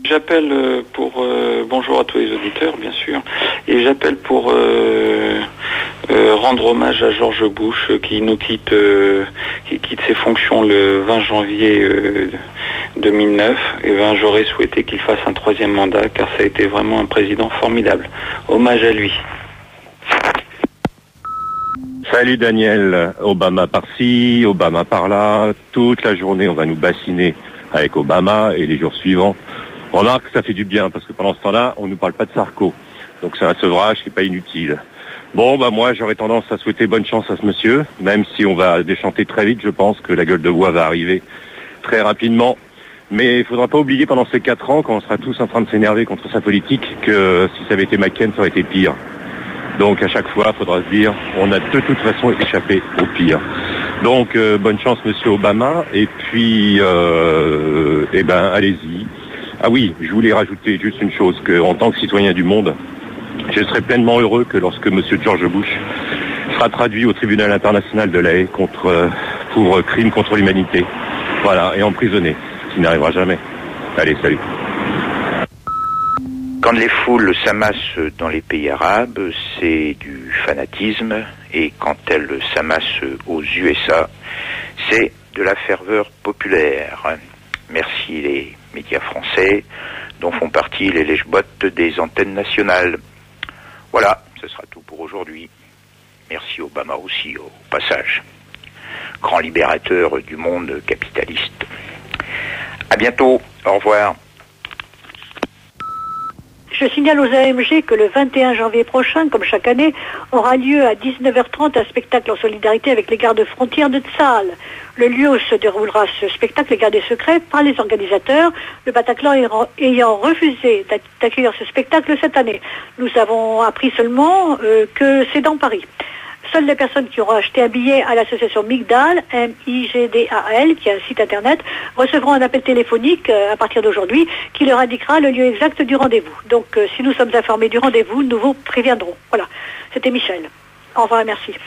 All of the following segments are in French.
J'appelle pour bonjour à tous les auditeurs, bien sûr, et j'appelle pour rendre hommage à George Bush qui nous quitte, qui quitte ses fonctions le 20 janvier 2009. Et ben, j'aurais souhaité qu'il fasse un 3e mandat, car ça a été vraiment un président formidable. Hommage à lui. Salut Daniel, Obama par-ci, Obama par-là, toute la journée on va nous bassiner avec Obama et les jours suivants. Remarque que ça fait du bien parce que pendant ce temps-là, on nous parle pas de Sarko. Donc c'est un sevrage qui n'est pas inutile. Bon, moi j'aurais tendance à souhaiter bonne chance à ce monsieur, même si on va déchanter très vite, je pense que la gueule de bois va arriver très rapidement. Mais il faudra pas oublier pendant ces 4 ans, quand on sera tous en train de s'énerver contre sa politique, que si ça avait été McCain, ça aurait été pire. Donc à chaque fois, il faudra se dire, on a de toute façon échappé au pire. Donc bonne chance monsieur Obama, et puis allez-y. Ah oui, je voulais rajouter juste une chose, qu'en tant que citoyen du monde, je serai pleinement heureux que lorsque monsieur George Bush sera traduit au tribunal international de La Haye pour crime contre l'humanité. Voilà, et emprisonné, ce qui n'arrivera jamais. Allez, salut. Quand les foules s'amassent dans les pays arabes, c'est du fanatisme, et quand elles s'amassent aux USA, c'est de la ferveur populaire. Merci les médias français, dont font partie les lèche-bottes des antennes nationales. Voilà, ce sera tout pour aujourd'hui. Merci Obama aussi, au passage. Grand libérateur du monde capitaliste. À bientôt, au revoir. Je signale aux AMG que le 21 janvier prochain, comme chaque année, aura lieu à 19h30 un spectacle en solidarité avec les gardes-frontières de Tsahal. Le lieu où se déroulera ce spectacle est gardé secret par les organisateurs, le Bataclan ayant refusé d'accueillir ce spectacle cette année. Nous avons appris seulement que c'est dans Paris. Seules les personnes qui auront acheté un billet à l'association Migdal, M-I-G-D-A-L, qui a un site internet, recevront un appel téléphonique à partir d'aujourd'hui qui leur indiquera le lieu exact du rendez-vous. Donc, si nous sommes informés du rendez-vous, nous vous préviendrons. Voilà, c'était Michel. Au revoir et merci.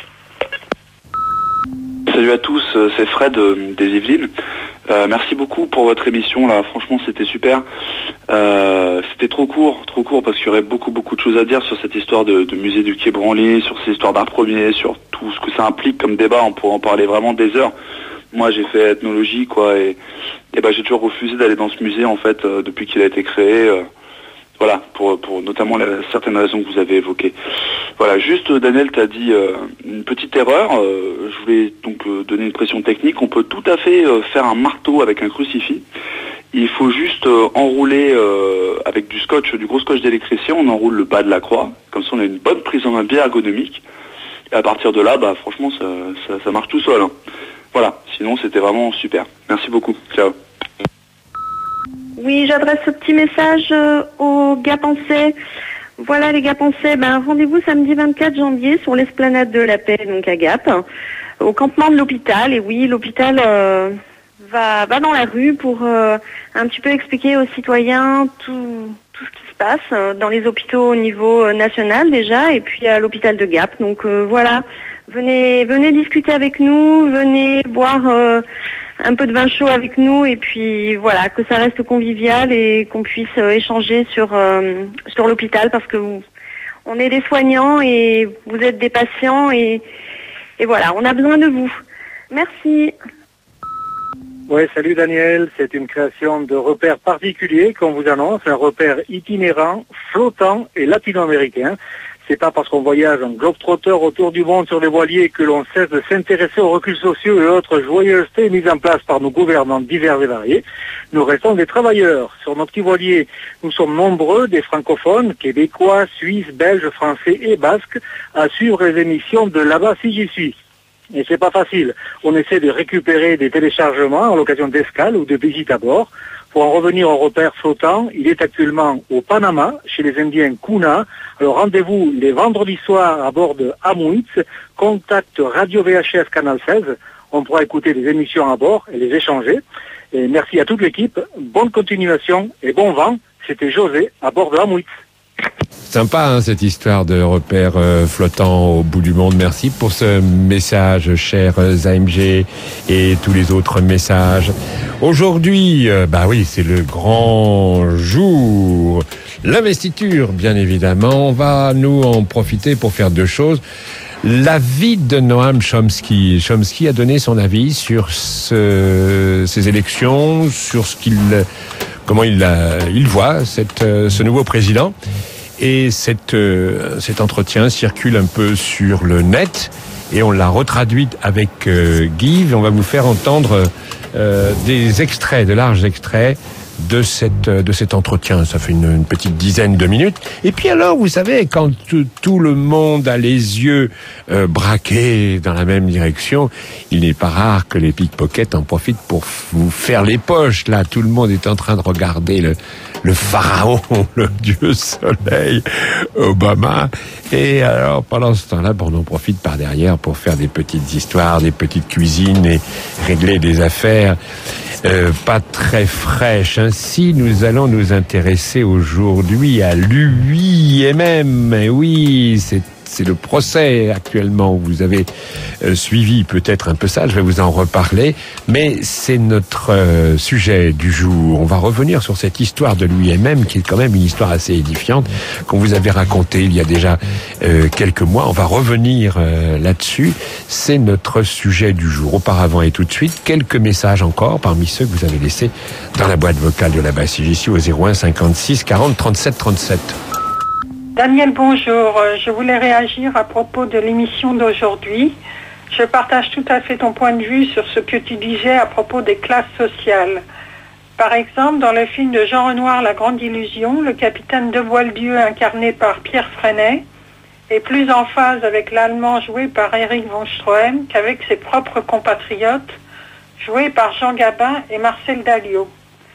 Salut à tous, c'est Fred des Yvelines. Merci beaucoup pour votre émission là, franchement c'était super. C'était trop court parce qu'il y aurait beaucoup de choses à dire sur cette histoire de musée du Quai Branly, sur ces histoires d'art premier, sur tout ce que ça implique comme débat, on pourrait en parler vraiment des heures. Moi j'ai fait ethnologie et j'ai toujours refusé d'aller dans ce musée en fait depuis qu'il a été créé. Voilà, pour notamment certaines raisons que vous avez évoquées. Voilà, juste Daniel, t'as dit une petite erreur. Je voulais donc donner une pression technique. On peut tout à fait faire un marteau avec un crucifix. Il faut juste enrouler avec du gros scotch d'électricien. On enroule le bas de la croix. Comme ça, on a une bonne prise en main bien ergonomique. Et à partir de là, franchement, ça marche tout seul. Hein. Voilà, sinon c'était vraiment super. Merci beaucoup. Ciao. Oui, j'adresse ce petit message aux Gapençais. Voilà les Gapençais, rendez-vous samedi 24 janvier sur l'esplanade de la Paix, donc à Gap, au campement de l'hôpital. Et oui, l'hôpital va dans la rue pour un petit peu expliquer aux citoyens tout ce qui se passe dans les hôpitaux au niveau national déjà, et puis à l'hôpital de Gap. Donc voilà, venez discuter avec nous, venez boire un peu de vin chaud avec nous, et puis voilà, que ça reste convivial et qu'on puisse échanger sur l'hôpital, parce que on est des soignants et vous êtes des patients, et voilà, on a besoin de vous. Merci. Ouais, salut Daniel, c'est une création de repère particulier qu'on vous annonce, un repère itinérant, flottant et latino-américain. C'est pas parce qu'on voyage en globe-trotter autour du monde sur les voiliers que l'on cesse de s'intéresser aux reculs sociaux et autres joyeusetés mises en place par nos gouvernants divers et variés. Nous restons des travailleurs. Sur nos petits voiliers, nous sommes nombreux, des francophones, québécois, suisses, belges, français et basques, à suivre les émissions de Là-bas si j'y suis. Et c'est pas facile. On essaie de récupérer des téléchargements à l'occasion d'escales ou de visites à bord. Pour en revenir au repère flottant, il est actuellement au Panama, chez les Indiens Kuna. Alors rendez-vous les vendredis soirs à bord de Amwitz, contact Radio VHF Canal 16. On pourra écouter les émissions à bord et les échanger. Et merci à toute l'équipe, bonne continuation et bon vent. C'était José à bord de Amwitz. Sympa, hein, cette histoire de repère flottant au bout du monde. Merci pour ce message, chers AMG, et tous les autres messages. Aujourd'hui, oui, c'est le grand jour. L'investiture, bien évidemment. On va nous en profiter pour faire deux choses. L'avis de Noam Chomsky. Chomsky a donné son avis sur ces élections, sur comment il voit ce nouveau président. Et cet entretien circule un peu sur le net et on l'a retraduit avec Guy. On va vous faire entendre des extraits, de larges extraits de cet entretien. Ça fait une petite dizaine de minutes. Et puis alors, vous savez, quand tout le monde a les yeux braqués dans la même direction, il n'est pas rare que les pickpockets en profitent pour vous faire les poches. Là, tout le monde est en train de regarder le pharaon, le dieu soleil, Obama. Et alors, pendant ce temps-là, on en profite par derrière pour faire des petites histoires, des petites cuisines et régler des affaires pas très fraîches. Ainsi, nous allons nous intéresser aujourd'hui à l'UIMM. Et oui, c'est le procès actuellement. Vous avez suivi peut-être un peu ça, je vais vous en reparler, mais c'est notre sujet du jour. On va revenir sur cette histoire de l'UIMM, qui est quand même une histoire assez édifiante, qu'on vous avait racontée il y a déjà quelques mois. On va revenir là-dessus. C'est notre sujet du jour. Auparavant et tout de suite, quelques messages encore, parmi ceux que vous avez laissés dans la boîte vocale de la Basse-Ici au 01 56 40 37 37. Daniel, bonjour. Je voulais réagir à propos de l'émission d'aujourd'hui. Je partage tout à fait ton point de vue sur ce que tu disais à propos des classes sociales. Par exemple, dans le film de Jean Renoir, La Grande Illusion, le capitaine de Boieldieu, incarné par Pierre Freinet, est plus en phase avec l'allemand joué par Erich von Stroheim qu'avec ses propres compatriotes, joués par Jean Gabin et Marcel Dalliot.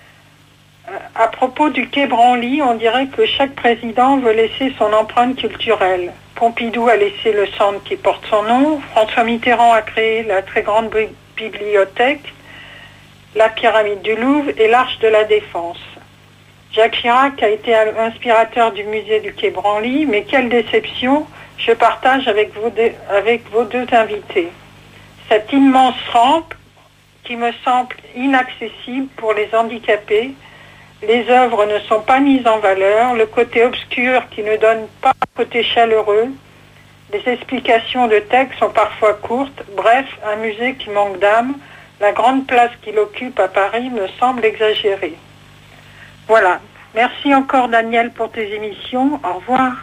À propos du Quai Branly, on dirait que chaque président veut laisser son empreinte culturelle. Pompidou a laissé le centre qui porte son nom, François Mitterrand a créé la très grande bibliothèque, la pyramide du Louvre et l'Arche de la Défense. Jacques Chirac a été inspirateur du musée du Quai Branly, mais quelle déception, je partage avec vos deux invités. Cette immense rampe qui me semble inaccessible pour les handicapés. Les œuvres ne sont pas mises en valeur, le côté obscur qui ne donne pas le côté chaleureux, les explications de texte sont parfois courtes, bref, un musée qui manque d'âme, la grande place qu'il occupe à Paris me semble exagérée. Voilà. Merci encore Daniel pour tes émissions. Au revoir.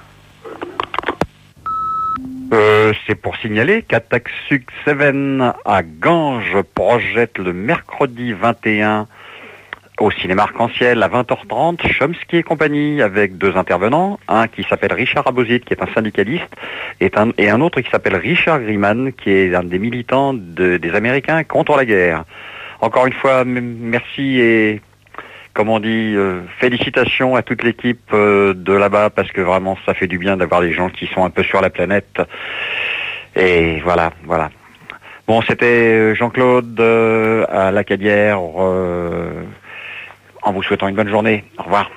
C'est pour signaler qu'Attack Suc 7 à Ganges projette le mercredi 21 au cinéma Arc-en-Ciel à 20h30, Chomsky et compagnie, avec deux intervenants, un qui s'appelle Richard Abozit, qui est un syndicaliste, et un autre qui s'appelle Richard Griman, qui est un des militants des Américains contre la guerre. Encore une fois, merci et, comme on dit, félicitations à toute l'équipe de là-bas, parce que vraiment, ça fait du bien d'avoir des gens qui sont un peu sur la planète. Et voilà. Bon, c'était Jean-Claude à la Cadière, en vous souhaitant une bonne journée. Au revoir.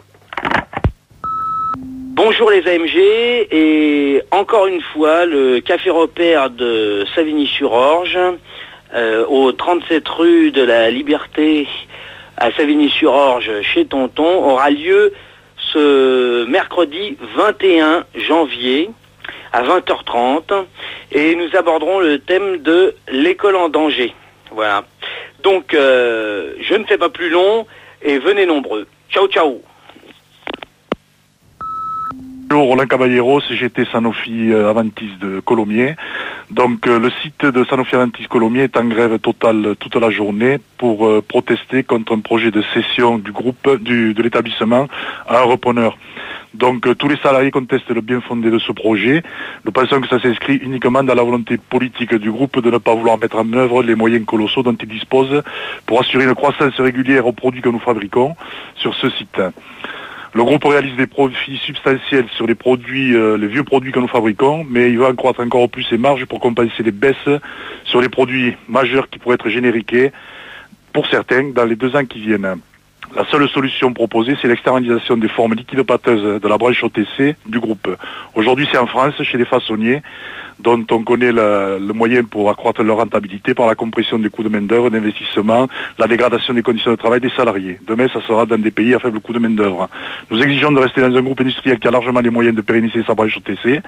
Bonjour les AMG, et encore une fois, le Café Repère de Savigny-sur-Orge, au 37 rue de la Liberté à Savigny-sur-Orge, chez Tonton, aura lieu ce mercredi 21 janvier à 20h30, et nous aborderons le thème de l'école en danger. Voilà. Donc, je ne fais pas plus long, et venez nombreux. Ciao, ciao. Bonjour, Roland Caballeros, j'étais Sanofi Aventis de Colomiers. Donc le site de Sanofi Aventis Colomiers est en grève totale toute la journée pour protester contre un projet de cession du groupe de l'établissement à un repreneur. Donc tous les salariés contestent le bien fondé de ce projet. Nous pensons que ça s'inscrit uniquement dans la volonté politique du groupe de ne pas vouloir mettre en œuvre les moyens colossaux dont il dispose pour assurer une croissance régulière aux produits que nous fabriquons sur ce site. Le groupe réalise des profits substantiels sur les produits, les vieux produits que nous fabriquons, mais il va accroître encore plus ses marges pour compenser les baisses sur les produits majeurs qui pourraient être génériqués, pour certains, dans les 2 ans qui viennent. La seule solution proposée, c'est l'externalisation des formes liquidopâteuses de la branche OTC du groupe. Aujourd'hui, c'est en France, chez les façonniers, dont on connaît le moyen pour accroître leur rentabilité par la compression des coûts de main-d'œuvre, d'investissement, la dégradation des conditions de travail des salariés. Demain, ça sera dans des pays à faible coût de main-d'œuvre. Nous exigeons de rester dans un groupe industriel qui a largement les moyens de pérenniser sa branche OTC,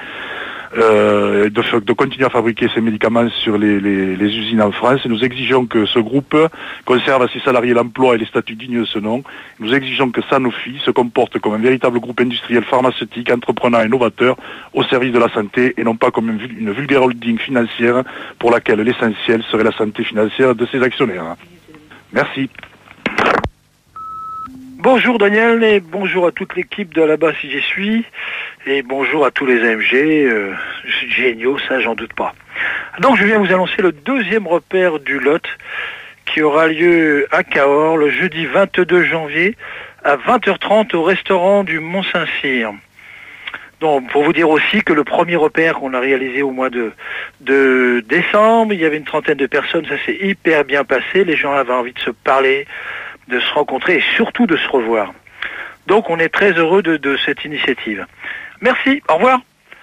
de continuer à fabriquer ces médicaments sur les usines en France. Et nous exigeons que ce groupe conserve à ses salariés l'emploi et les statuts dignes de ce nom. Nous exigeons que Sanofi se comporte comme un véritable groupe industriel pharmaceutique, entreprenant et novateur au service de la santé et non pas comme une vulgaire holding financière pour laquelle l'essentiel serait la santé financière de ses actionnaires. Merci. Bonjour Daniel et bonjour à toute l'équipe de là-bas si j'y suis et bonjour à tous les AMG, géniaux, ça j'en doute pas. Donc je viens vous annoncer le deuxième repère du lot qui aura lieu à Cahors le jeudi 22 janvier à 20h30 au restaurant du Mont-Saint-Cyr. Donc pour vous dire aussi que le premier repère qu'on a réalisé au mois de décembre, il y avait une trentaine de personnes, ça s'est hyper bien passé, les gens avaient envie de se parler, de se rencontrer et surtout de se revoir. Donc on est très heureux de cette initiative. Merci, au revoir.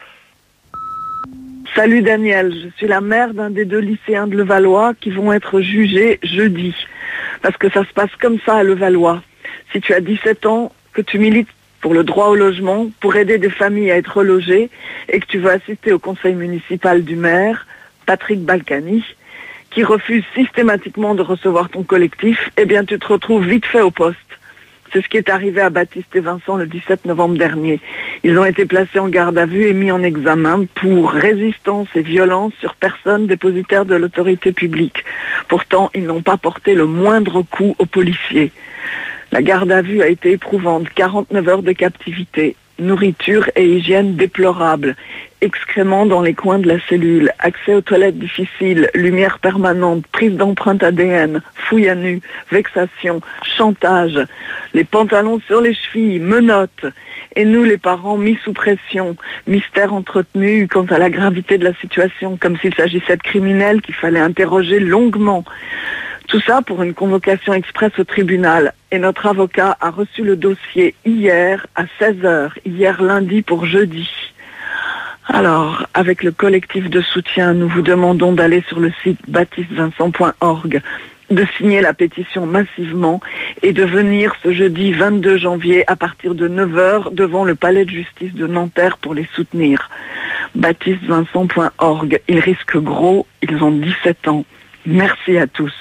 Salut Daniel, je suis la mère d'un des 2 lycéens de Levallois qui vont être jugés jeudi. Parce que ça se passe comme ça à Levallois. Si tu as 17 ans, que tu milites pour le droit au logement, pour aider des familles à être relogées et que tu veux assister au conseil municipal du maire, Patrick Balkany, qui refuse systématiquement de recevoir ton collectif, eh bien tu te retrouves vite fait au poste. C'est ce qui est arrivé à Baptiste et Vincent le 17 novembre dernier. Ils ont été placés en garde à vue et mis en examen pour résistance et violence sur personne dépositaire de l'autorité publique. Pourtant, ils n'ont pas porté le moindre coup aux policiers. La garde à vue a été éprouvante, 49 heures de captivité, nourriture et hygiène déplorables, excréments dans les coins de la cellule, accès aux toilettes difficiles, lumière permanente, prise d'empreinte ADN, fouille à nu, vexation, chantage, les pantalons sur les chevilles, menottes, et nous les parents mis sous pression, mystère entretenu quant à la gravité de la situation, comme s'il s'agissait de criminels qu'il fallait interroger longuement. Tout ça pour une convocation express au tribunal. Et notre avocat a reçu le dossier hier à 16h, hier lundi pour jeudi. Alors, avec le collectif de soutien, nous vous demandons d'aller sur le site baptistevincent.org, de signer la pétition massivement et de venir ce jeudi 22 janvier à partir de 9h devant le palais de justice de Nanterre pour les soutenir. baptistevincent.org. Ils risquent gros, ils ont 17 ans. Merci à tous.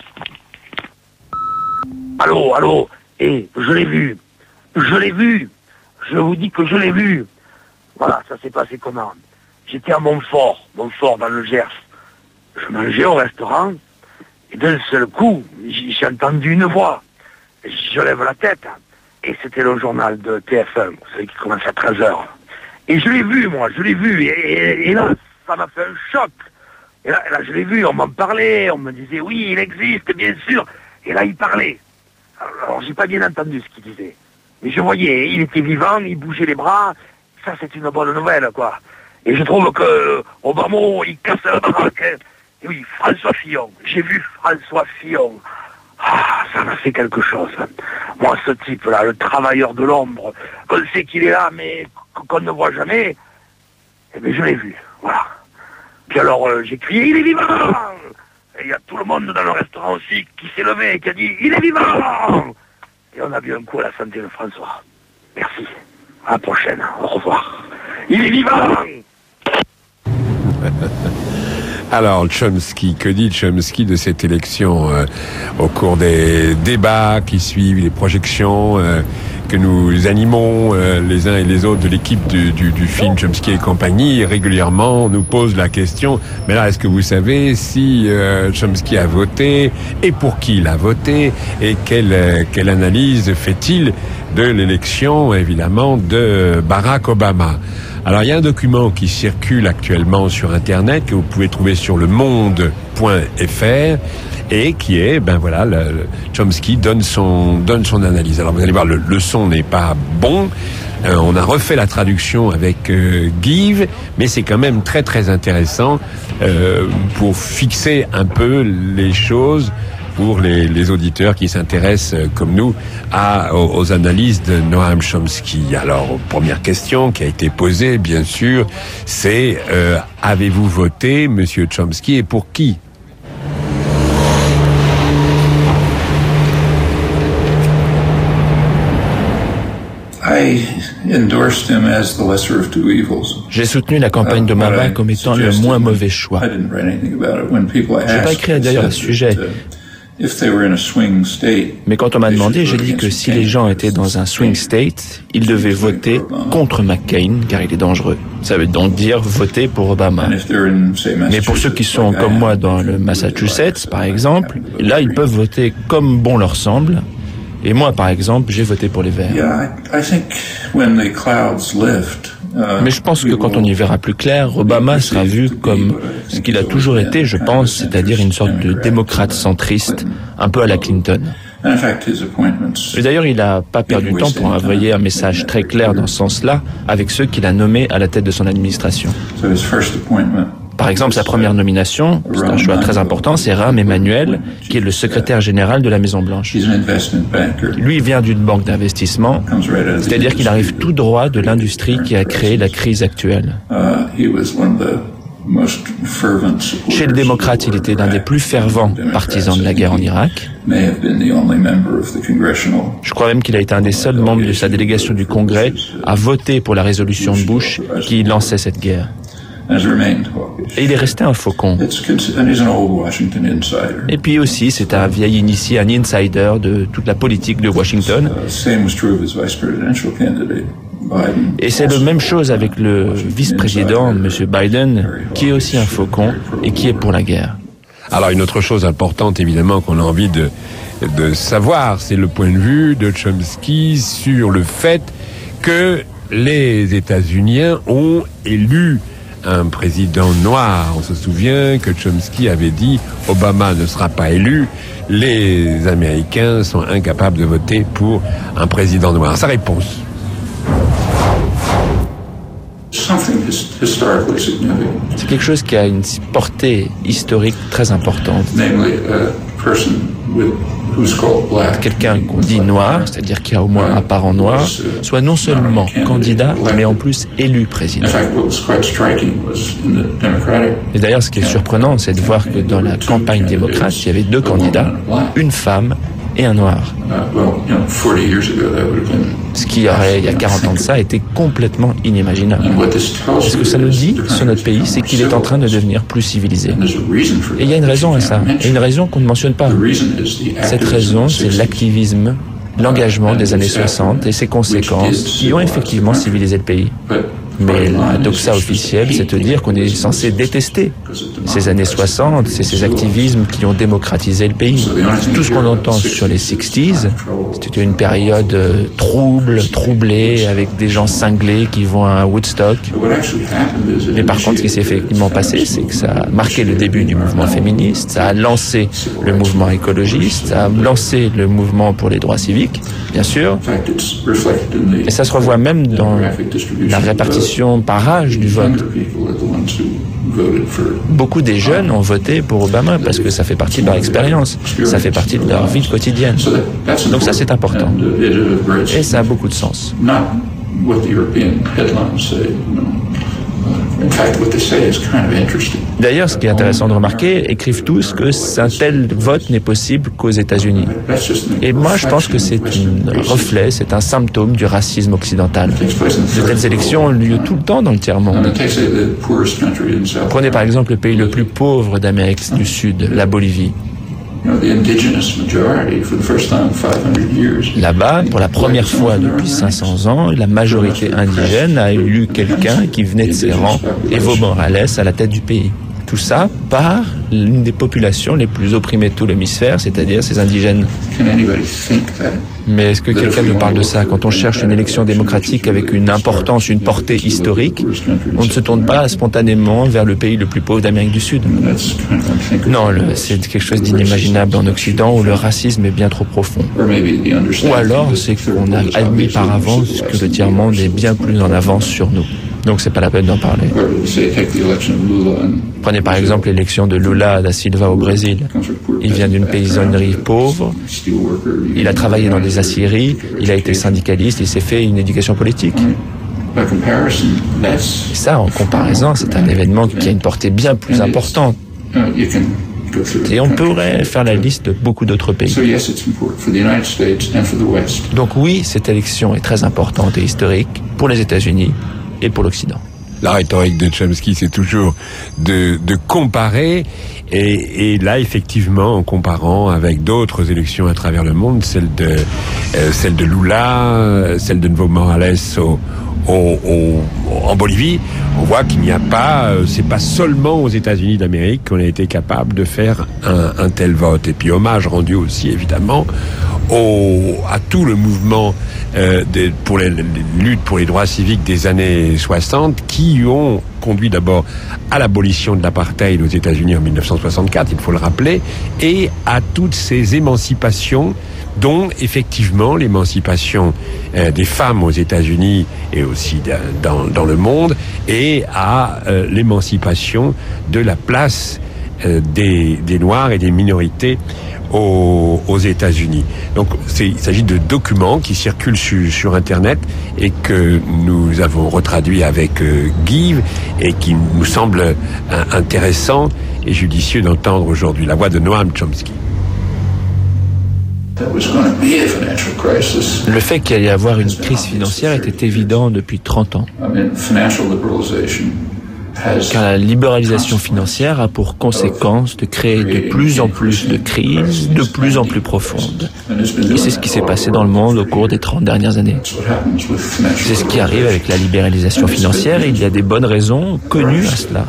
Allô, je l'ai vu, je vous dis que je l'ai vu. Voilà, ça s'est passé comment? J'étais à Montfort dans le Gers. Je mangeais au restaurant, et d'un seul coup, j'ai entendu une voix. Je lève la tête, et c'était le journal de TF1, vous savez, qui commence à 13h. Et je l'ai vu, et là, ça m'a fait un choc. Et là, je l'ai vu, on m'en parlait, on me disait, oui, il existe, bien sûr. Et là, il parlait. Alors, j'ai pas bien entendu ce qu'il disait. Mais je voyais, il était vivant, il bougeait les bras. Ça, c'est une bonne nouvelle, quoi. Et je trouve que Obama, il casse la baraque. Et oui, François Fillon. J'ai vu François Fillon. Ah, ça m'a fait quelque chose. Moi, ce type-là, le travailleur de l'ombre, qu'on sait qu'il est là, mais qu'on ne voit jamais, eh bien, je l'ai vu. Voilà. Puis alors, j'ai crié, il est vivant! Et il y a tout le monde dans le restaurant aussi qui s'est levé et qui a dit, il est vivant! Et on a bu un coup à la santé de François. Merci. À la prochaine. Au revoir. Il est vivant! Alors, Chomsky, que dit Chomsky de cette élection au cours des débats qui suivent, les projections que nous animons les uns et les autres de l'équipe du film Chomsky et compagnie, régulièrement on nous pose la question, mais là, est-ce que vous savez si Chomsky a voté et pour qui il a voté et quelle analyse fait-il de l'élection, évidemment, de Barack Obama? Alors, il y a un document qui circule actuellement sur Internet que vous pouvez trouver sur lemonde.fr et qui est, Chomsky donne son analyse. Alors, vous allez voir, le son n'est pas bon. On a refait la traduction avec Give, mais c'est quand même très, très intéressant pour fixer un peu les choses pour les auditeurs qui s'intéressent, comme nous, aux analyses de Noam Chomsky. Alors, première question qui a été posée, bien sûr, c'est avez-vous voté, Monsieur Chomsky, et pour qui? J'ai soutenu la campagne d'Obama comme étant le moins mauvais choix. Je n'ai pas écrit d'ailleurs à ce sujet. Mais quand on m'a demandé, j'ai dit que si les gens étaient dans un swing state, ils devaient voter contre McCain, car il est dangereux. Ça veut donc dire voter pour Obama. Mais pour ceux qui sont comme moi dans le Massachusetts, par exemple, là, ils peuvent voter comme bon leur semble. Et moi, par exemple, j'ai voté pour les Verts. Mais je pense que quand on y verra plus clair, Obama sera vu comme ce qu'il a toujours été, je pense, c'est-à-dire une sorte de démocrate centriste, un peu à la Clinton. Et d'ailleurs, il n'a pas perdu de temps pour envoyer un message très clair dans ce sens-là avec ceux qu'il a nommés à la tête de son administration. Par exemple, sa première nomination, c'est un choix très important, c'est Rahm Emanuel, qui est le secrétaire général de la Maison-Blanche. Lui, il vient d'une banque d'investissement, c'est-à-dire qu'il arrive tout droit de l'industrie qui a créé la crise actuelle. Chez les démocrates, il était l'un des plus fervents partisans de la guerre en Irak. Je crois même qu'il a été un des seuls membres de sa délégation du Congrès à voter pour la résolution de Bush qui lançait cette guerre. Et il est resté un faucon. Et puis aussi, c'est un vieil initié, un insider de toute la politique de Washington. Et c'est la même chose avec le vice-président, M. Biden, qui est aussi un faucon et qui est pour la guerre. Alors, une autre chose importante, évidemment, qu'on a envie de savoir, c'est le point de vue de Chomsky sur le fait que les États-Unis ont élu un président noir. On se souvient que Chomsky avait dit Obama ne sera pas élu, les Américains sont incapables de voter pour un président noir. Sa réponse. C'est quelque chose qui a une portée historique très importante. Quelqu'un qu'on dit noir, c'est-à-dire qui a au moins un parent noir, soit non seulement candidat, mais en plus élu président. Et d'ailleurs, ce qui est surprenant, c'est de voir que dans la campagne démocrate, il y avait deux candidats, une femme et un noir. Ce qui aurait, il y a 40 ans de ça, été complètement inimaginable. Et ce que ça nous dit sur notre pays, c'est qu'il est en train de devenir plus civilisé. Et il y a une raison à ça, et une raison qu'on ne mentionne pas. Cette raison, c'est l'activisme, l'engagement des années 60 et ses conséquences qui ont effectivement civilisé le pays. Mais la doxa officielle, c'est de dire qu'on est censé détester ces années 60, c'est ces activismes qui ont démocratisé le pays. Tout ce qu'on entend sur les 60s, c'était une période troublée, avec des gens cinglés qui vont à Woodstock. Mais par contre, ce qui s'est effectivement passé, c'est que ça a marqué le début du mouvement féministe, ça a lancé le mouvement écologiste, ça a lancé le mouvement pour les droits civiques, bien sûr. Et ça se revoit même dans la répartition par âge du vote. Beaucoup des jeunes ont voté pour Obama parce que ça fait partie de leur expérience, ça fait partie de leur vie quotidienne. Donc ça, c'est important. Et ça a beaucoup de sens. D'ailleurs, ce qui est intéressant de remarquer, écrivent tous que un tel vote n'est possible qu'aux États-Unis. Et moi, je pense que c'est un reflet, c'est un symptôme du racisme occidental. De telles élections ont lieu tout le temps dans le tiers-monde. Prenez par exemple le pays le plus pauvre d'Amérique du Sud, la Bolivie. Là-bas, pour la première fois depuis 500 ans, la majorité indigène a élu quelqu'un qui venait de ses rangs, Evo Morales, à la tête du pays. Tout ça par l'une des populations les plus opprimées de tout l'hémisphère, c'est-à-dire ces indigènes. Mais est-ce que quelqu'un nous parle de ça? Quand on cherche une élection démocratique avec une importance, une portée historique, on ne se tourne pas spontanément vers le pays le plus pauvre d'Amérique du Sud. Non, c'est quelque chose d'inimaginable en Occident où le racisme est bien trop profond. Ou alors, c'est qu'on a admis par avance que le tiers-monde est bien plus en avance sur nous. Donc c'est pas la peine d'en parler. Prenez par exemple l'élection de Lula da Silva au Brésil. Il vient d'une paysannerie pauvre, il a travaillé dans des aciéries, il a été syndicaliste, il s'est fait une éducation politique. Et ça, en comparaison, c'est un événement qui a une portée bien plus importante. Et on pourrait faire la liste de beaucoup d'autres pays. Donc oui, cette élection est très importante et historique pour les États-Unis et pour l'Occident. La rhétorique de Chomsky, c'est toujours de comparer. Et là, effectivement, en comparant avec d'autres élections à travers le monde, celle de Lula, celle de Evo Morales en Bolivie, on voit qu'il n'y a pas, c'est pas seulement aux États-Unis d'Amérique qu'on a été capable de faire un tel vote. Et puis hommage rendu aussi, évidemment, à tout le mouvement pour les luttes pour les droits civiques des années 60 qui ont conduit d'abord à l'abolition de l'apartheid aux États-Unis en 1964, il faut le rappeler, et à toutes ces émancipations, dont effectivement l'émancipation des femmes aux États-Unis et aussi dans le monde, et à l'émancipation de la place des Noirs et des minorités aux États-Unis. Donc il s'agit de documents qui circulent sur Internet et que nous avons retraduits avec Guy et qui nous semble intéressant et judicieux d'entendre aujourd'hui. La voix de Noam Chomsky. Le fait qu'il allait y avoir une crise financière était évident depuis 30 ans. Car la libéralisation financière a pour conséquence de créer de plus en plus de crises, de plus en plus profondes. Et c'est ce qui s'est passé dans le monde au cours des 30 dernières années. C'est ce qui arrive avec la libéralisation financière et il y a des bonnes raisons connues à cela.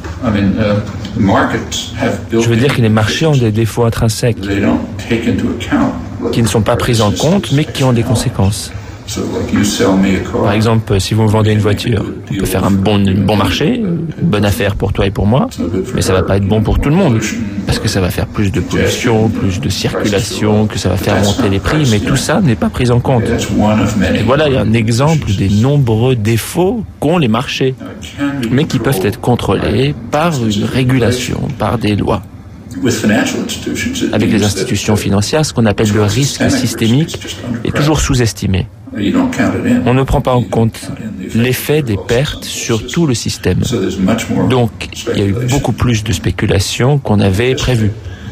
Je veux dire que les marchés ont des défauts intrinsèques qui ne sont pas pris en compte mais qui ont des conséquences. Par exemple, si vous me vendez une voiture, on peut faire un bon marché, une bonne affaire pour toi et pour moi, mais ça va pas être bon pour tout le monde, parce que ça va faire plus de pollution, plus de circulation, que ça va faire monter les prix, mais tout ça n'est pas pris en compte. Et voilà, il y a un exemple des nombreux défauts qu'ont les marchés, mais qui peuvent être contrôlés par une régulation, par des lois. Avec les institutions financières, ce qu'on appelle le risque systémique est toujours sous-estimé. On ne prend pas en compte l'effet des pertes sur tout le système. Donc, il y a eu beaucoup plus de spéculation qu'on avait prévu.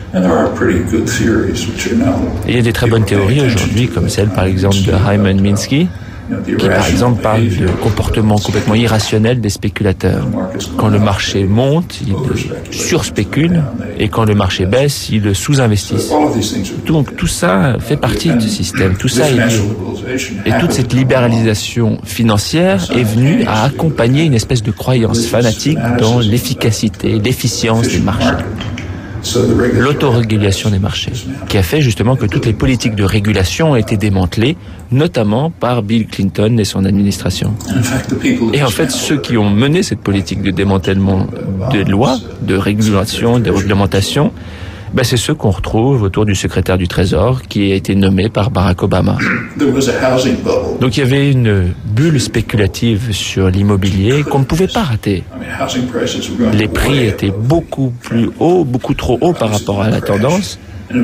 Il y a des très bonnes théories aujourd'hui, comme celle par exemple de Hyman Minsky, qui par exemple parle de comportement complètement irrationnel des spéculateurs. Quand le marché monte, ils surspéculent, et quand le marché baisse, ils sous-investissent. Donc tout ça fait partie du système, tout ça est lié. Et toute cette libéralisation financière est venue à accompagner une espèce de croyance fanatique dans l'efficacité, l'efficience des marchés. L'autorégulation des marchés, qui a fait justement que toutes les politiques de régulation ont été démantelées, notamment par Bill Clinton et son administration. Et en fait, ceux qui ont mené cette politique de démantèlement des lois, de régulation, de réglementation, c'est ceux qu'on retrouve autour du secrétaire du Trésor qui a été nommé par Barack Obama. Donc il y avait une bulle spéculative sur l'immobilier qu'on ne pouvait pas rater. Les prix étaient beaucoup plus hauts, beaucoup trop hauts par rapport à la tendance,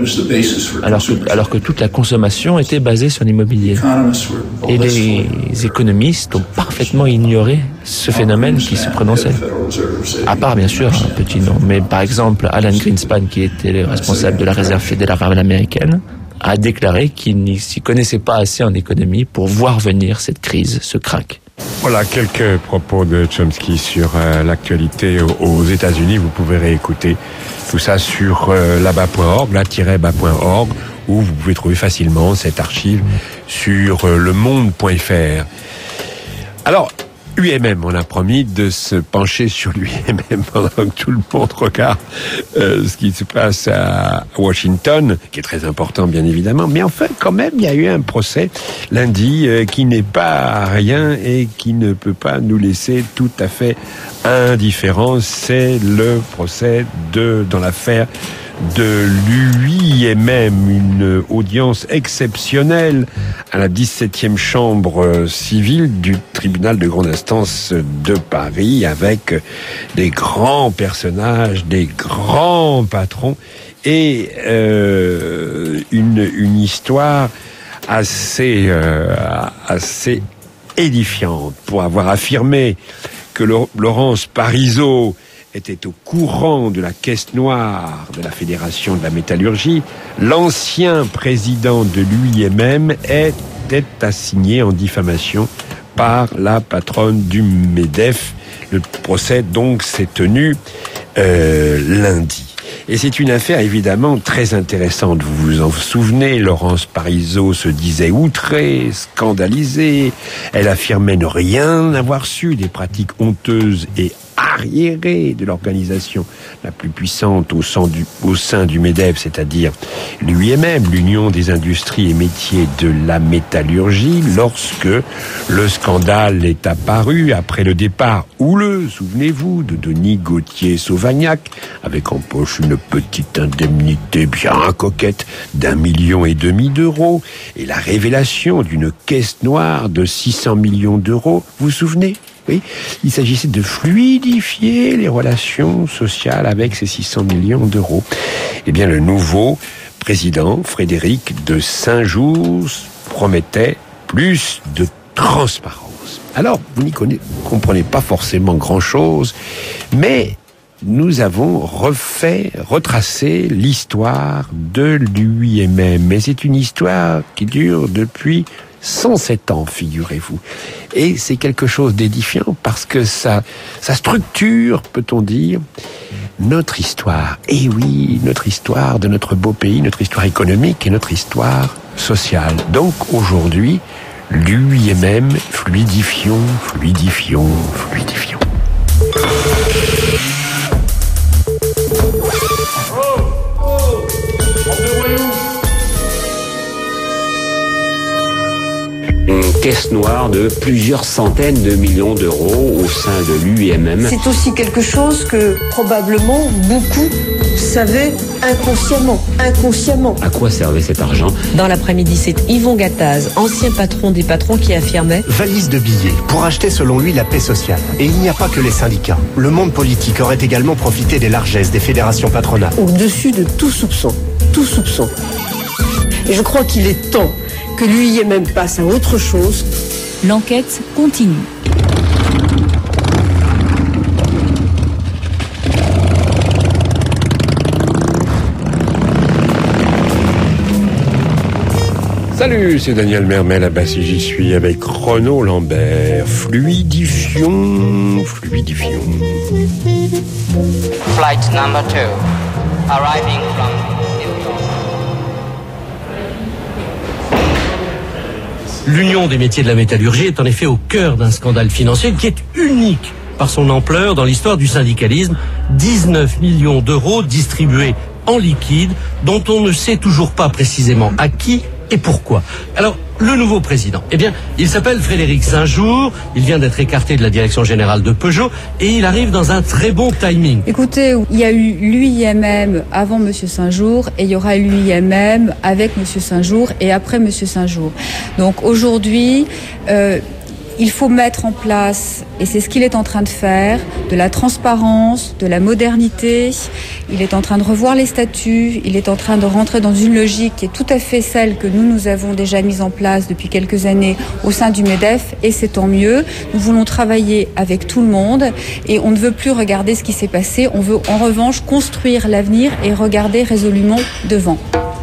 alors que toute la consommation était basée sur l'immobilier. Et les économistes ont parfaitement ignoré ce phénomène qui se prononçait. À part, bien sûr, un petit nom. Mais par exemple, Alan Greenspan, qui était le responsable de la Réserve fédérale américaine, a déclaré qu'il n'y s'y connaissait pas assez en économie pour voir venir cette crise, ce krach. Voilà quelques propos de Chomsky sur l'actualité aux États-Unis. Vous pouvez réécouter tout ça sur là-bas.org, là-bas.org, où vous pouvez trouver facilement cette archive sur lemonde.fr. Alors, UMM, on a promis de se pencher sur l'UMM pendant que tout le monde regarde ce qui se passe à Washington, qui est très important bien évidemment, mais enfin quand même il y a eu un procès lundi qui n'est pas rien et qui ne peut pas nous laisser tout à fait indifférents. C'est le procès dans l'affaire de l'UIMM, une audience exceptionnelle à la 17e chambre civile du tribunal de grande instance de Paris, avec des grands personnages, des grands patrons et une histoire assez édifiante pour avoir affirmé que Laurence Parisot était au courant de la caisse noire de la Fédération de la métallurgie. L'ancien président de l'UIMM était assigné en diffamation par la patronne du MEDEF. Le procès donc s'est tenu lundi. Et c'est une affaire évidemment très intéressante. Vous vous en souvenez, Laurence Parisot se disait outrée, scandalisée. Elle affirmait ne rien avoir su des pratiques honteuses et arriérées de l'organisation la plus puissante au sein du MEDEF, c'est-à-dire l'UIMM, l'Union des industries et métiers de la métallurgie, lorsque le scandale est apparu après le départ houleux, souvenez-vous, de Denis Gauthier-Sauvagnac, avec en poche une petite indemnité bien coquette d'1,5 million d'euros, et la révélation d'une caisse noire de 600 millions d'euros, vous vous souvenez ? Oui, il s'agissait de fluidifier les relations sociales avec ces 600 millions d'euros. Eh bien, le nouveau président, Frédéric de Saint-Jour, promettait plus de transparence. Alors, vous n'y comprenez pas forcément grand-chose, mais nous avons retracé l'histoire de l'UIMM. Mais c'est une histoire qui dure depuis 107 ans, figurez-vous. Et c'est quelque chose d'édifiant parce que ça structure, peut-on dire, notre histoire. Et oui, notre histoire de notre beau pays, notre histoire économique et notre histoire sociale. Donc aujourd'hui, l'UIMM, fluidifions. Une caisse noire de plusieurs centaines de millions d'euros au sein de l'UIMM. C'est aussi quelque chose que probablement beaucoup savaient inconsciemment. À quoi servait cet argent ? Dans l'après-midi, c'est Yvon Gattaz, ancien patron des patrons, qui affirmait « Valise de billets pour acheter selon lui la paix sociale. Et il n'y a pas que les syndicats. Le monde politique aurait également profité des largesses des fédérations patronales. » Au-dessus de tout soupçon. Et je crois qu'il est temps que l'UIMM passe à autre chose. L'enquête continue. Salut, c'est Daniel Mermel, à Bassi, j'y suis avec Renaud Lambert. Fluidifions. Flight number 2, arriving from L'Union des métiers de la métallurgie est en effet au cœur d'un scandale financier qui est unique par son ampleur dans l'histoire du syndicalisme. 19 millions d'euros distribués en liquide dont on ne sait toujours pas précisément à qui et pourquoi. Alors, le nouveau président, il s'appelle Frédéric Saint-Jour, il vient d'être écarté de la direction générale de Peugeot et il arrive dans un très bon timing. Écoutez, il y a eu l'UIMM avant M. Saint-Jour et il y aura l'UIMM avec M. Saint-Jour et après M. Saint-Jour. Donc aujourd'hui, il faut mettre en place, et c'est ce qu'il est en train de faire, de la transparence, de la modernité. Il est en train de revoir les statuts, il est en train de rentrer dans une logique qui est tout à fait celle que nous avons déjà mise en place depuis quelques années au sein du MEDEF, et c'est tant mieux. Nous voulons travailler avec tout le monde et on ne veut plus regarder ce qui s'est passé, on veut en revanche construire l'avenir et regarder résolument devant.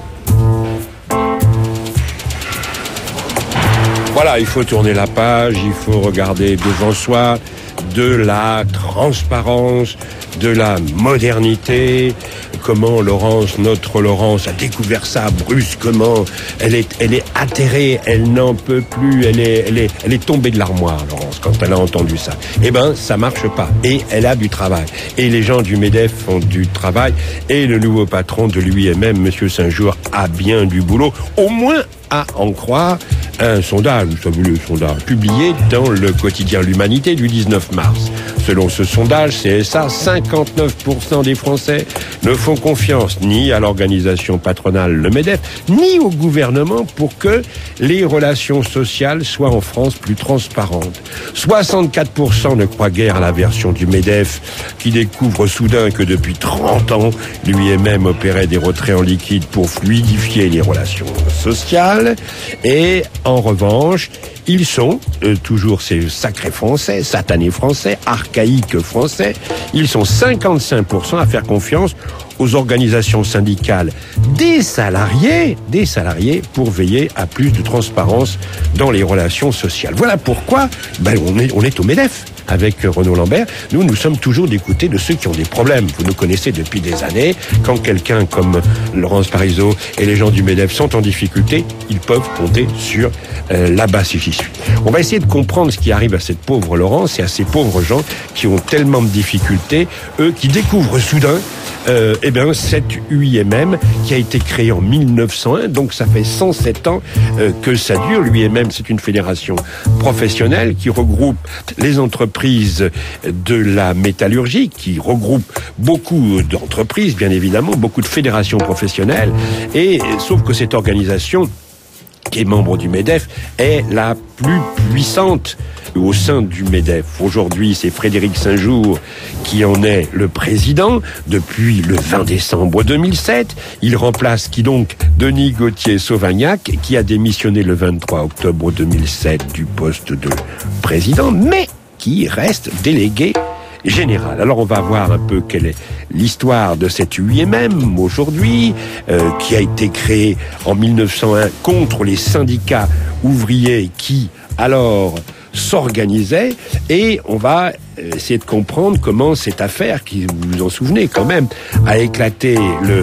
Voilà, il faut tourner la page, il faut regarder devant soi de la transparence, de la modernité. Comment notre Laurence a découvert ça brusquement. Elle est atterrée, elle n'en peut plus, elle est tombée de l'armoire, Laurence, quand elle a entendu ça. Ça marche pas. Et elle a du travail. Et les gens du MEDEF font du travail. Et le nouveau patron de l'UIMM, M. Saint-Jour, a bien du boulot. Au moins à en croire un sondage, vous savez, le sondage publié dans le quotidien L'Humanité du 19 mars. Selon ce sondage CSA, 59% des Français ne font confiance ni à l'organisation patronale, le MEDEF, ni au gouvernement pour que les relations sociales soient en France plus transparentes. 64% ne croient guère à la version du MEDEF qui découvre soudain que depuis 30 ans, lui-même opérait des retraits en liquide pour fluidifier les relations sociales. Et en revanche, ils sont, toujours ces sacrés Français, satanés Français, archaïques Français, ils sont 55% à faire confiance aux organisations syndicales des salariés pour veiller à plus de transparence dans les relations sociales. Voilà pourquoi on est au MEDEF. Avec Renaud Lambert, nous sommes toujours des côtés de ceux qui ont des problèmes. Vous nous connaissez depuis des années. Quand quelqu'un comme Laurence Parisot et les gens du MEDEF sont en difficulté, ils peuvent compter sur là-bas si j'y suis. On va essayer de comprendre ce qui arrive à cette pauvre Laurence et à ces pauvres gens qui ont tellement de difficultés, eux qui découvrent soudain cette UIMM qui a été créée en 1901, donc ça fait 107 ans que ça dure. L'UIMM, c'est une fédération professionnelle qui regroupe les entreprises de la métallurgie, qui regroupe beaucoup d'entreprises, bien évidemment, beaucoup de fédérations professionnelles, et sauf que cette organisation qui est membre du MEDEF est la plus puissante au sein du MEDEF. Aujourd'hui, c'est Frédéric Saint-Jour qui en est le président depuis le 20 décembre 2007. Il remplace qui donc? Denis Gauthier-Sauvagnat, qui a démissionné le 23 octobre 2007 du poste de président, mais qui reste délégué général. Alors on va voir un peu quelle est l'histoire de cette UIMM aujourd'hui, qui a été créée en 1901 contre les syndicats ouvriers qui alors s'organisaient, et on va essayer de comprendre comment cette affaire, qui, vous vous en souvenez quand même, a éclaté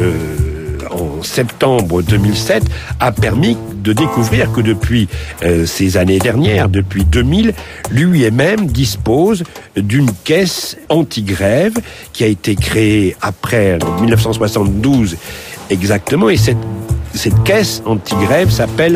en septembre 2007, a permis de découvrir que depuis ces années dernières, depuis 2000, l'UIMM dispose d'une caisse anti-grève qui a été créée après 1972 exactement, et cette caisse anti-grève s'appelle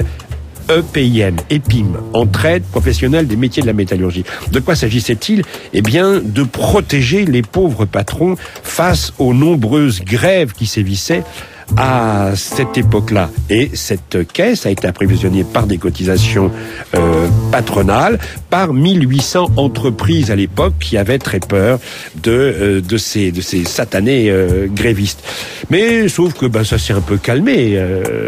EPIM, Entraide professionnelle des métiers de la métallurgie. De quoi s'agissait-il? Eh bien, de protéger les pauvres patrons face aux nombreuses grèves qui sévissaient à cette époque-là. Et cette caisse a été approvisionnée par des cotisations patronales par 1800 entreprises à l'époque qui avaient très peur de ces satanés grévistes. Mais sauf que ça s'est un peu calmé.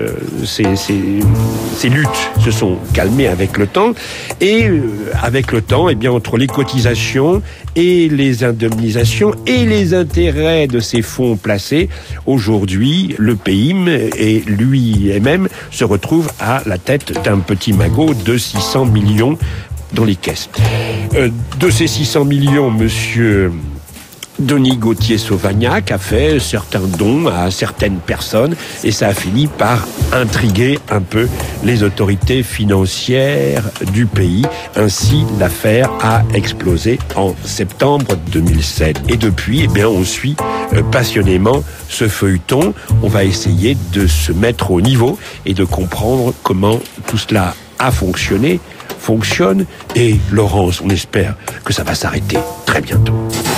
Ces luttes se sont calmées avec le temps, et avec le temps, entre les cotisations et les indemnisations et les intérêts de ces fonds placés, aujourd'hui, le PIM et l'UIMM se retrouvent à la tête d'un petit magot de 600 millions dans les caisses. De ces 600 millions, monsieur Denis Gauthier-Sauvagnat a fait certains dons à certaines personnes, et ça a fini par intriguer un peu les autorités financières du pays. Ainsi, l'affaire a explosé en septembre 2007. Et depuis, on suit passionnément ce feuilleton. On va essayer de se mettre au niveau et de comprendre comment tout cela a fonctionne. Et Laurence, on espère que ça va s'arrêter très bientôt.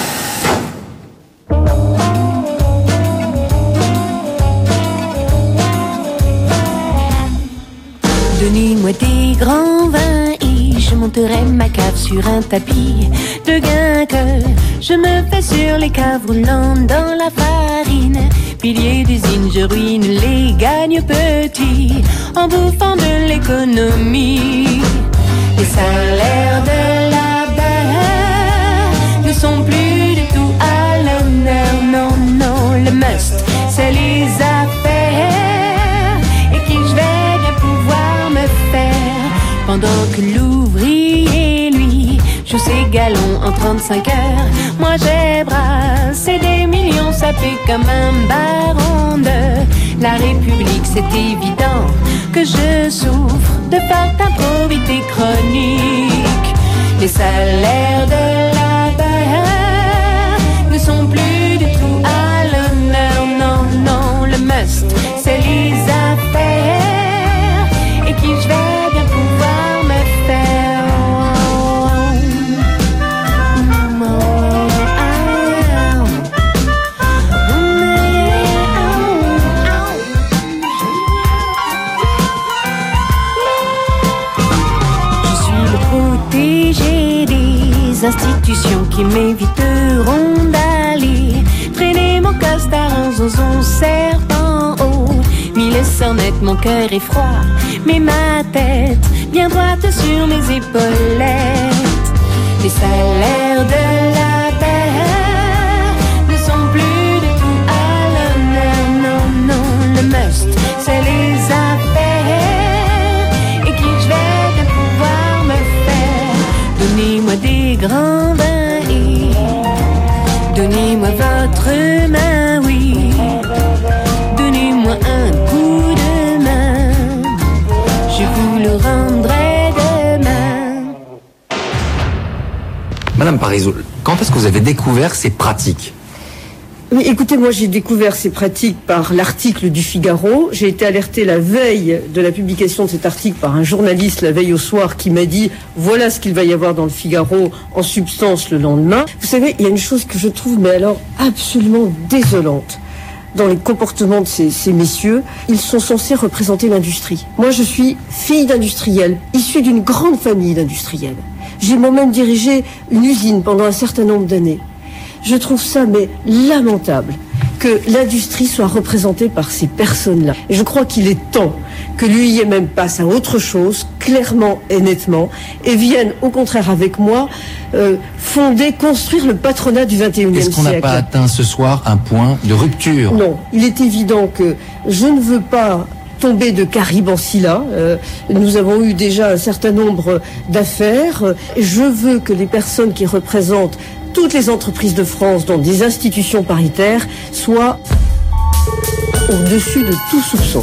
Donnez-moi des grands vins et je monterai ma cave sur un tapis de guinque. Je me fais sur les caves roulantes dans la farine. Piliers d'usine, je ruine les gagne petits en bouffant de l'économie. Les salaires de là-bas ne sont plus du tout à l'honneur. Non, non, le must, c'est les affaires et qui je vais bien pouvoir me faire pendant que l'ouvrier, lui, joue ses galons en 35 heures. Moi j'ai brassé des millions sapés comme un baron de la République. C'est évident que je souffre de forte improbité chronique. Les salaires de là-bas ne sont plus du tout à l'honneur. Non, non, le must, c'est les affaires et qui je vais bien pouvoir me faire. les institutions qui m'éviteront d'aller traîner mon costard en zozon serpent haut. M'y laissant mettre mon cœur est froid, mais ma tête bien droite sur mes épaulettes. Les salaires de la terre ne sont plus du tout à l'honneur, non, non. Le must, c'est les affaires, et qui je vais bien pouvoir me faire. Donnez-moi des grands vins et donnez-moi votre main, oui. Donnez-moi un coup de main, je vous le rendrai demain. Madame Parisot, quand est-ce que vous avez découvert ces pratiques ? Mais écoutez, moi j'ai découvert ces pratiques par l'article du Figaro. J'ai été alertée la veille de la publication de cet article par un journaliste la veille au soir qui m'a dit voilà ce qu'il va y avoir dans le Figaro en substance le lendemain. Vous savez, il y a une chose que je trouve mais alors absolument désolante dans les comportements de ces messieurs. Ils sont censés représenter l'industrie. Moi je suis fille d'industriel, issue d'une grande famille d'industriels. J'ai moi-même dirigé une usine pendant un certain nombre d'années. Je trouve ça mais lamentable que l'industrie soit représentée par ces personnes-là. Et je crois qu'il est temps que l'UIMM passe à autre chose, clairement et nettement, et vienne au contraire avec moi construire le patronat du XXIe siècle. Est-ce qu'on n'a pas atteint ce soir un point de rupture ? Non, il est évident que je ne veux pas tomber de Carib en Scylla. Nous avons eu déjà un certain nombre d'affaires. Je veux que les personnes qui représentent toutes les entreprises de France dans des institutions paritaires soient au-dessus de tout soupçon.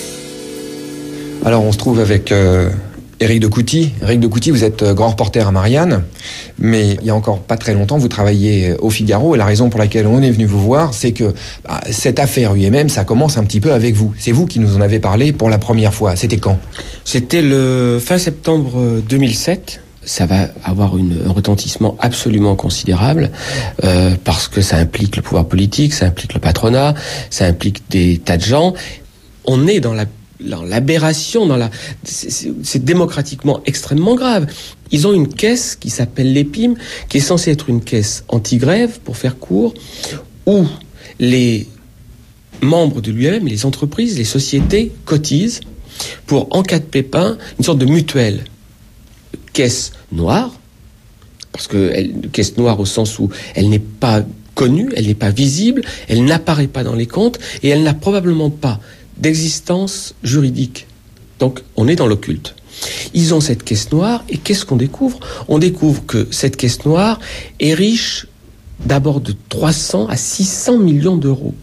Alors on se trouve avec Éric de Couty. Éric de Couty, vous êtes grand reporter à Marianne, mais il y a encore pas très longtemps, vous travailliez au Figaro, et la raison pour laquelle on est venu vous voir, c'est que cette affaire UIMM, ça commence un petit peu avec vous. C'est vous qui nous en avez parlé pour la première fois. C'était quand ? C'était le fin septembre 2007. Ça va avoir un retentissement absolument considérable parce que ça implique le pouvoir politique, ça implique le patronat, ça implique des tas de gens. On est dans l'aberration, c'est démocratiquement extrêmement grave. Ils ont une caisse qui s'appelle l'EPIM, qui est censée être une caisse anti-grève, pour faire court, où les membres de l'UIMM, les entreprises, les sociétés cotisent pour, en cas de pépin, une sorte de mutuelle. Caisse noire, parce que caisse noire au sens où elle n'est pas connue, elle n'est pas visible, elle n'apparaît pas dans les comptes, et elle n'a probablement pas d'existence juridique. Donc on est dans l'occulte. Ils ont cette caisse noire, et qu'est-ce qu'on découvre ? On découvre que cette caisse noire est riche d'abord de 300 à 600 millions d'euros.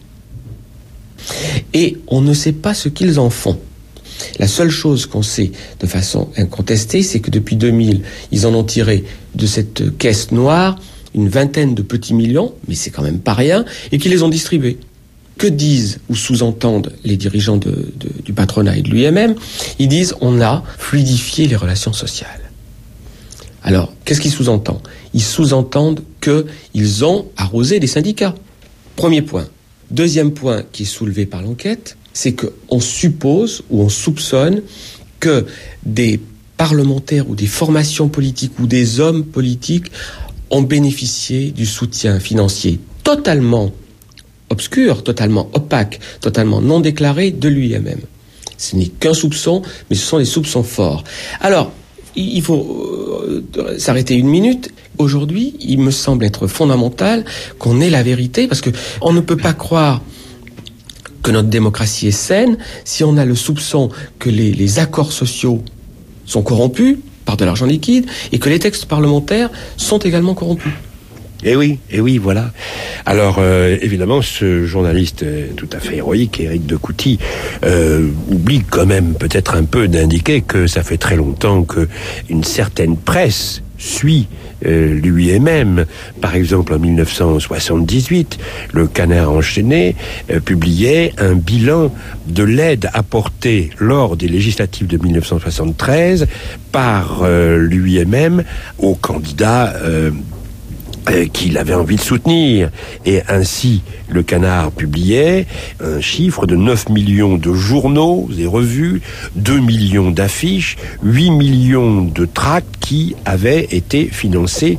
Et on ne sait pas ce qu'ils en font. La seule chose qu'on sait de façon incontestée, c'est que depuis 2000, ils en ont tiré de cette caisse noire une vingtaine de petits millions, mais c'est quand même pas rien, et qu'ils les ont distribués. Que disent ou sous-entendent les dirigeants du patronat et de l'UIMM ? Ils disent on a fluidifié les relations sociales. Alors, qu'est-ce qu'ils sous-entendent ? Ils sous-entendent qu'ils ont arrosé les syndicats. Premier point. Deuxième point qui est soulevé par l'enquête, c'est qu'on suppose ou on soupçonne que des parlementaires ou des formations politiques ou des hommes politiques ont bénéficié du soutien financier totalement obscur, totalement opaque, totalement non déclaré de l'UIMM. Ce n'est qu'un soupçon, mais ce sont des soupçons forts. Alors, il faut s'arrêter une minute. Aujourd'hui, il me semble être fondamental qu'on ait la vérité, parce que on ne peut pas croire que notre démocratie est saine si on a le soupçon que les accords sociaux sont corrompus par de l'argent liquide et que les textes parlementaires sont également corrompus. Eh oui, voilà. Alors, évidemment, ce journaliste tout à fait héroïque, Éric de Couty, oublie quand même peut-être un peu d'indiquer que ça fait très longtemps qu'une certaine presse suit l'UIMM. Par exemple, en 1978, le Canard enchaîné publiait un bilan de l'aide apportée lors des législatives de 1973 par l'UIMM aux candidats qu'il avait envie de soutenir. Et ainsi, le Canard publiait un chiffre de 9 millions de journaux et revues, 2 millions d'affiches, 8 millions de tracts qui avaient été financés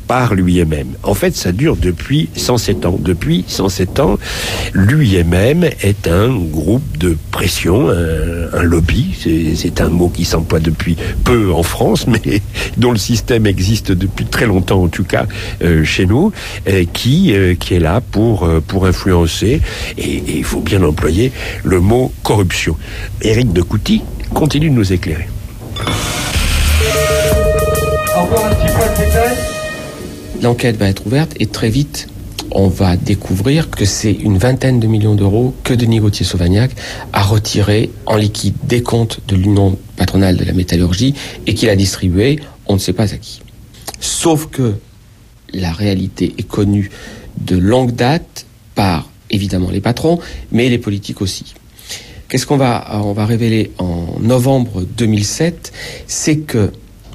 par l'UIMM. En fait, ça dure depuis 107 ans. Depuis 107 ans, l'UIMM est un groupe de pression, un lobby. C'est un mot qui s'emploie depuis peu en France, mais dont le système existe depuis très longtemps, en tout cas chez nous, qui est là pour influencer. Et il faut bien employer le mot corruption. Éric de Couty continue de nous éclairer. L'enquête va être ouverte et très vite, on va découvrir que c'est une vingtaine de millions d'euros que Denis Gauthier-Sauvagnat a retiré en liquide des comptes de l'Union patronale de la métallurgie et qu'il a distribué, on ne sait pas à qui. Sauf que la réalité est connue de longue date par, évidemment, les patrons, mais les politiques aussi. Qu'est-ce qu'on va révéler en novembre 2007? C'est que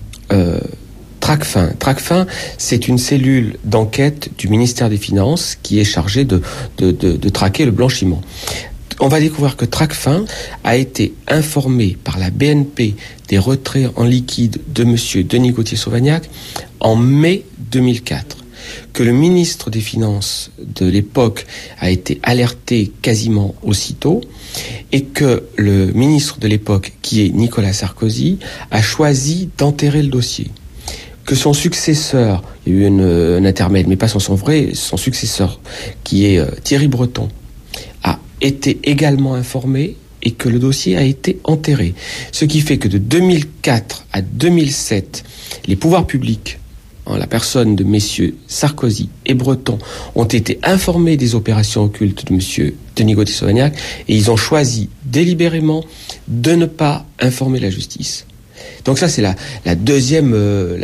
Tracfin, c'est une cellule d'enquête du ministère des Finances qui est chargée de traquer le blanchiment. On va découvrir que Tracfin a été informé par la BNP des retraits en liquide de monsieur Denis Gauthier-Sauvagnat en mai 2004. Que le ministre des Finances de l'époque a été alerté quasiment aussitôt et que le ministre de l'époque, qui est Nicolas Sarkozy, a choisi d'enterrer le dossier. Que son successeur, il y a eu un intermède, mais pas son vrai, son successeur, qui est Thierry Breton, a été également informé et que le dossier a été enterré. Ce qui fait que de 2004 à 2007, les pouvoirs publics, en la personne de messieurs Sarkozy et Breton, ont été informés des opérations occultes de monsieur Denis Gauthier-Sauvagnat et ils ont choisi délibérément de ne pas informer la justice. Donc ça, c'est la deuxième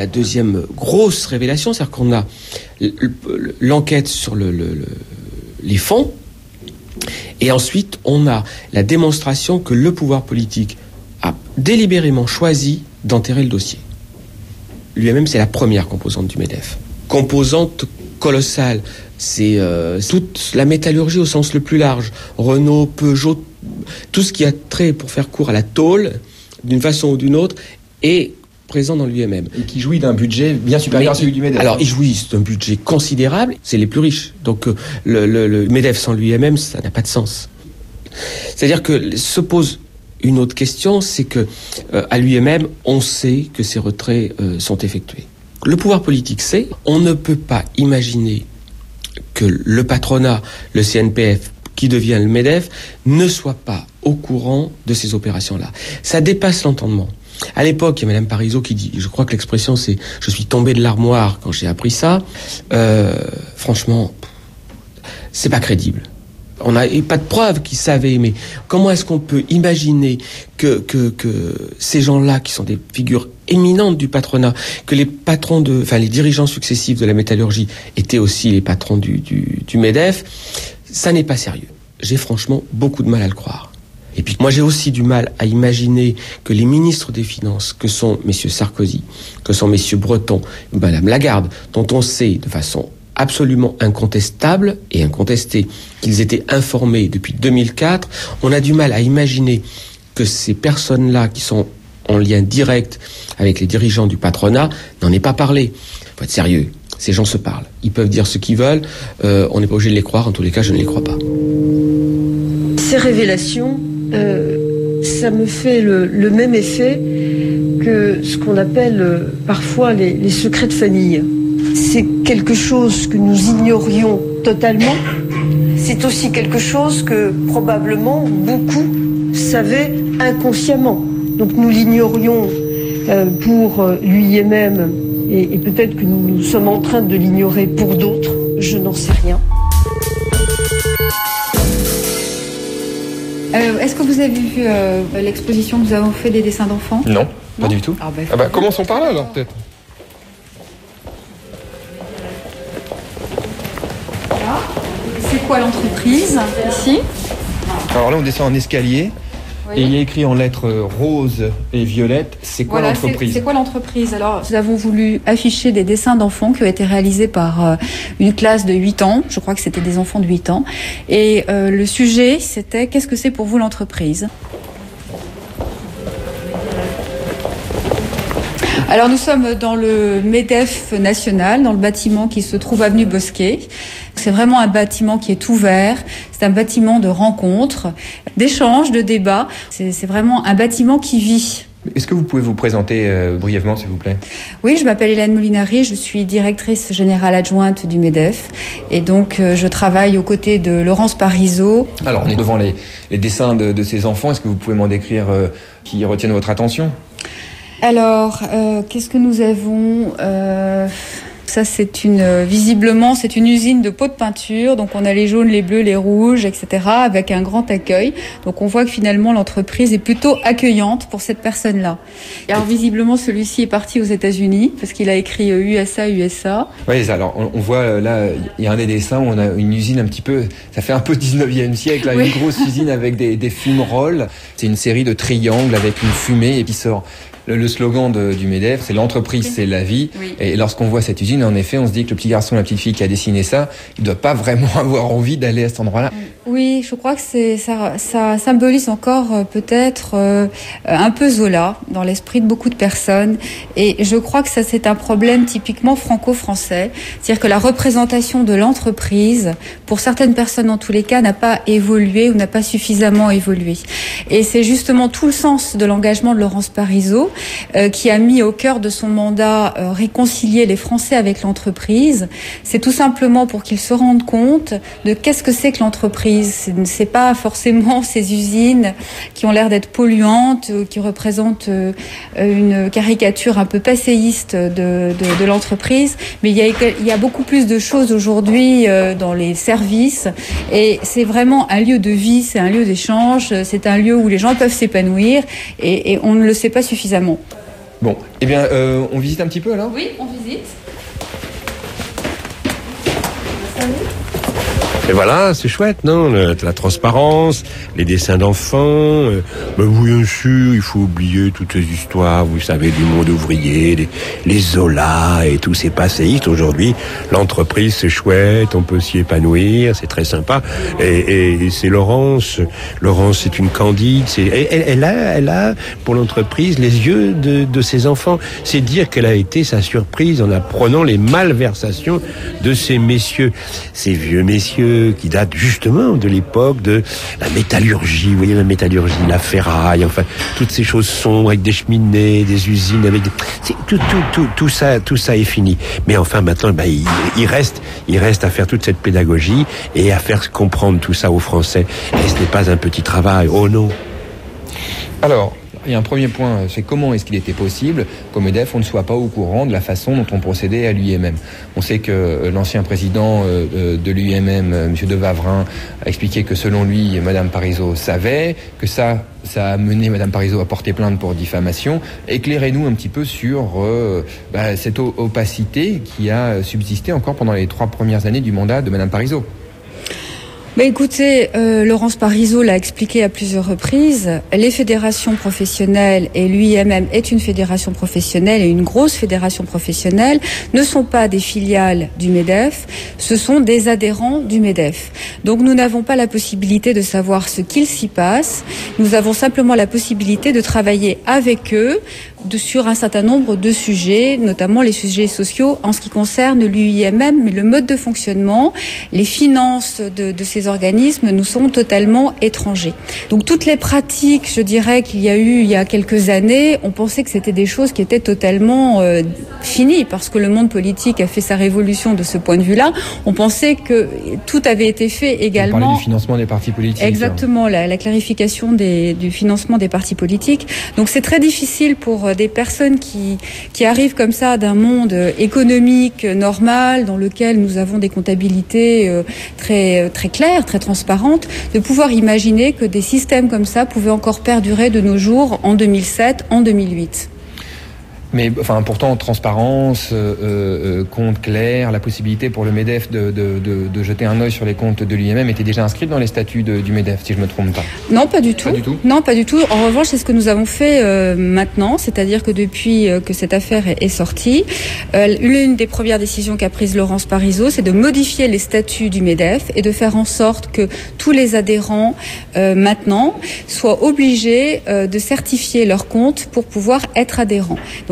grosse révélation, c'est-à-dire qu'on a l'enquête sur les fonds, et ensuite on a la démonstration que le pouvoir politique a délibérément choisi d'enterrer le dossier. Lui-même, c'est la première composante du MEDEF. Composante colossale, c'est toute la métallurgie au sens le plus large. Renault, Peugeot, tout ce qui a trait, pour faire court, à la tôle, d'une façon ou d'une autre, est présent dans l'UIMM. Et qui jouit d'un budget bien supérieur à celui du MEDEF. Alors, ils jouissent d'un budget considérable, c'est les plus riches. Donc, le MEDEF sans l'UIMM, ça n'a pas de sens. C'est-à-dire que se pose une autre question, c'est que à l'UIMM, on sait que ces retraits sont effectués. Le pouvoir politique sait, on ne peut pas imaginer que le patronat, le CNPF, qui devient le MEDEF, ne soit pas au courant de ces opérations-là. Ça dépasse l'entendement. À l'époque, il y a Madame Parizeau qui dit, je crois que l'expression c'est « je suis tombé de l'armoire quand j'ai appris ça ». Franchement, c'est pas crédible. On n'a pas de preuves qu'ils savaient, mais comment est-ce qu'on peut imaginer que ces gens-là, qui sont des figures éminentes du patronat, que les patrons les dirigeants successifs de la métallurgie étaient aussi les patrons du MEDEF, ça n'est pas sérieux. J'ai franchement beaucoup de mal à le croire. Et puis moi j'ai aussi du mal à imaginer que les ministres des Finances, que sont messieurs Sarkozy, que sont messieurs Breton, Madame Lagarde, dont on sait de façon absolument incontestable et incontestée qu'ils étaient informés depuis 2004, on a du mal à imaginer que ces personnes-là qui sont en lien direct avec les dirigeants du patronat n'en aient pas parlé. Faut être sérieux. Ces gens se parlent. Ils peuvent dire ce qu'ils veulent. On n'est pas obligé de les croire. En tous les cas, je ne les crois pas. Ces révélations, ça me fait le même effet que ce qu'on appelle parfois les secrets de famille. C'est quelque chose que nous ignorions totalement. C'est aussi quelque chose que probablement beaucoup savaient inconsciemment. Donc nous l'ignorions pour l'UIMM et peut-être que nous sommes en train de l'ignorer pour d'autres. Je n'en sais rien. Est-ce que vous avez vu l'exposition que nous avons fait des dessins d'enfants? Non, pas du tout. Commençons par là alors peut-être. Voilà. C'est quoi l'entreprise ici? Alors là, on descend en escalier. Et il y a écrit en lettres roses et violettes, c'est quoi l'entreprise? C'est quoi l'entreprise? Alors, nous avons voulu afficher des dessins d'enfants qui ont été réalisés par une classe de 8 ans. Je crois que c'était des enfants de 8 ans. Et le sujet, c'était « Qu'est-ce que c'est pour vous l'entreprise ?» Alors nous sommes dans le MEDEF national, dans le bâtiment qui se trouve avenue Bosquet. C'est vraiment un bâtiment qui est ouvert, c'est un bâtiment de rencontres, d'échanges, de débats. C'est vraiment un bâtiment qui vit. Est-ce que vous pouvez vous présenter brièvement, s'il vous plaît ? Oui, je m'appelle Hélène Molinari, je suis directrice générale adjointe du MEDEF. Et donc, je travaille aux côtés de Laurence Parisot. Alors, on est devant les dessins de ces enfants. Est-ce que vous pouvez m'en décrire qui retiennent votre attention ? Alors, qu'est-ce que nous avons Ça, visiblement, c'est une usine de pots de peinture. Donc, on a les jaunes, les bleus, les rouges, etc., avec un grand accueil. Donc, on voit que finalement, l'entreprise est plutôt accueillante pour cette personne-là. Et alors, visiblement, celui-ci est parti aux États-Unis parce qu'il a écrit USA. Oui, alors, on voit là, il y a un des dessins où on a une usine un petit peu, ça fait un peu 19e siècle, là, oui. Une grosse usine avec des fumerolles. C'est une série de triangles avec une fumée et qui sort. Le slogan du MEDEF, c'est l'entreprise, c'est la vie. Oui. Et lorsqu'on voit cette usine, en effet, on se dit que le petit garçon, la petite fille qui a dessiné ça, il doit pas vraiment avoir envie d'aller à cet endroit-là. Oui, je crois que ça symbolise encore peut-être un peu Zola dans l'esprit de beaucoup de personnes. Et je crois que ça, c'est un problème typiquement franco-français. C'est-à-dire que la représentation de l'entreprise, pour certaines personnes en tous les cas, n'a pas évolué ou n'a pas suffisamment évolué. Et c'est justement tout le sens de l'engagement de Laurence Parisot, qui a mis au cœur de son mandat réconcilier les Français avec l'entreprise. C'est tout simplement pour qu'ils se rendent compte de qu'est-ce que c'est que l'entreprise. C'est pas forcément ces usines qui ont l'air d'être polluantes, qui représentent une caricature un peu passéiste de l'entreprise, mais il y a beaucoup plus de choses aujourd'hui dans les services, et c'est vraiment un lieu de vie, c'est un lieu d'échange, c'est un lieu où les gens peuvent s'épanouir, et on ne le sait pas suffisamment. Bon, eh bien, on visite un petit peu alors ? Oui, on visite. Et voilà, c'est chouette, non ? La transparence, les dessins d'enfants. Oui, bien sûr, il faut oublier toutes ces histoires, vous savez, du monde ouvrier, les Zola et tous ces passéistes. Aujourd'hui, l'entreprise, c'est chouette, on peut s'y épanouir, c'est très sympa. Et c'est Laurence. Laurence, c'est une candide. Elle a, pour l'entreprise, les yeux de ses enfants. C'est dire quelle a été sa surprise en apprenant les malversations de ces messieurs. Ces vieux messieurs qui datent justement de l'époque de la métallurgie, vous voyez, la métallurgie, la ferraille, enfin, toutes ces choses sombres avec des cheminées, des usines, avec tout ça est fini. Mais enfin, maintenant, il reste à faire toute cette pédagogie et à faire comprendre tout ça aux Français. Et ce n'est pas un petit travail, oh non. Alors, il y a un premier point, c'est comment est-ce qu'il était possible qu'au MEDEF, on ne soit pas au courant de la façon dont on procédait à l'UIMM. On sait que l'ancien président de l'UIMM, M. De Wavrin, a expliqué que selon lui, Mme Parisot savait, que ça a mené Mme Parisot à porter plainte pour diffamation. Éclairez-nous un petit peu sur cette opacité qui a subsisté encore pendant les 3 premières années du mandat de Mme Parisot. Écoutez, Laurence Parisot l'a expliqué à plusieurs reprises, les fédérations professionnelles, et l'UIMM est une fédération professionnelle et une grosse fédération professionnelle, ne sont pas des filiales du MEDEF, ce sont des adhérents du MEDEF. Donc nous n'avons pas la possibilité de savoir ce qu'il s'y passe, nous avons simplement la possibilité de travailler avec eux sur un certain nombre de sujets, notamment les sujets sociaux en ce qui concerne l'UIMM, mais le mode de fonctionnement, les finances de ces organismes nous sont totalement étrangers. Donc toutes les pratiques, je dirais, qu'il y a eu il y a quelques années, on pensait que c'était des choses qui étaient totalement finies, parce que le monde politique a fait sa révolution de ce point de vue-là. On pensait que tout avait été fait également. On parlait du financement des partis politiques. Exactement, la clarification du financement des partis politiques. Donc c'est très difficile pour des personnes qui arrivent comme ça d'un monde économique normal, dans lequel nous avons des comptabilités très, très claires, très transparentes, de pouvoir imaginer que des systèmes comme ça pouvaient encore perdurer de nos jours en 2007, en 2008. Mais pourtant, transparence, compte clair, la possibilité pour le MEDEF de jeter un œil sur les comptes de l'UIMM était déjà inscrite dans les statuts du MEDEF, si je ne me trompe pas. Non, pas du tout. Non, pas du tout. En revanche, c'est ce que nous avons fait maintenant, c'est-à-dire que depuis que cette affaire est sortie, l'une des premières décisions qu'a prise Laurence Parisot, c'est de modifier les statuts du MEDEF et de faire en sorte que tous les adhérents maintenant soient obligés de certifier leurs comptes pour pouvoir être adhérents. Donc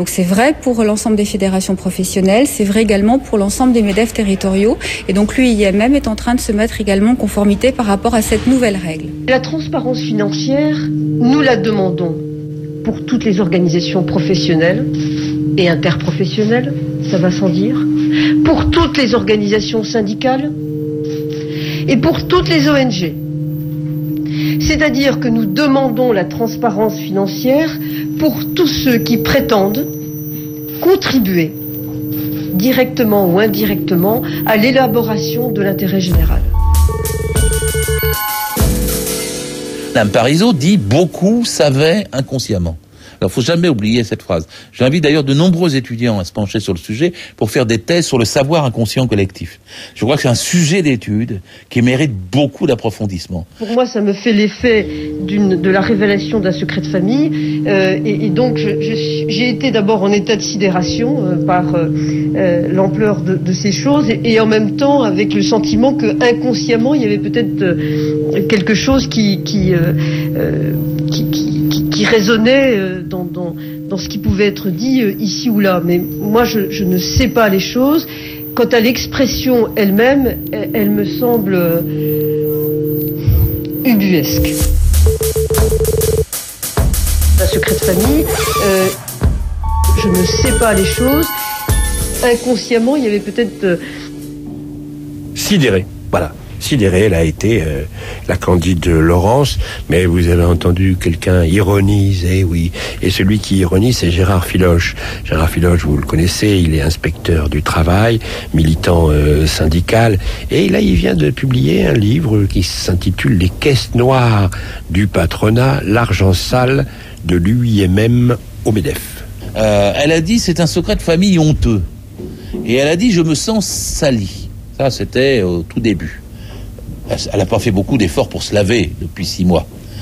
Donc c'est vrai pour l'ensemble des fédérations professionnelles, c'est vrai également pour l'ensemble des MEDEF territoriaux. Et donc l'UIMM est en train de se mettre également en conformité par rapport à cette nouvelle règle. La transparence financière, nous la demandons pour toutes les organisations professionnelles et interprofessionnelles, ça va sans dire, pour toutes les organisations syndicales et pour toutes les ONG. C'est-à-dire que nous demandons la transparence financière pour tous ceux qui prétendent contribuer directement ou indirectement à l'élaboration de l'intérêt général. Madame Parisot dit « beaucoup savaient inconsciemment ». Alors, il ne faut jamais oublier cette phrase. J'invite d'ailleurs de nombreux étudiants à se pencher sur le sujet pour faire des thèses sur le savoir inconscient collectif. Je crois que c'est un sujet d'étude qui mérite beaucoup d'approfondissement. Pour moi, ça me fait l'effet de la révélation d'un secret de famille. Et donc, j'ai été d'abord en état de sidération par l'ampleur de ces choses et en même temps avec le sentiment que inconsciemment, il y avait peut-être quelque chose qui résonnait dans ce qui pouvait être dit ici ou là. Mais moi, je ne sais pas les choses. Quant à l'expression elle-même, elle me semble ubuesque. Un secret de famille, je ne sais pas les choses. Inconsciemment, il y avait peut-être... Sidéré, voilà. Sidéré, elle a été la Candide Laurence, mais vous avez entendu quelqu'un ironiser, oui. Et celui qui ironise, c'est Gérard Filoche. Gérard Filoche, vous le connaissez, il est inspecteur du travail, militant syndical. Et là, il vient de publier un livre qui s'intitule « Les caisses noires du patronat, l'argent sale de l'UIMM au MEDEF ». Elle a dit « c'est un secret de famille honteux ». Et elle a dit « je me sens salie ». Ça, c'était au tout début. Elle n'a pas fait beaucoup d'efforts pour se laver depuis 6 mois.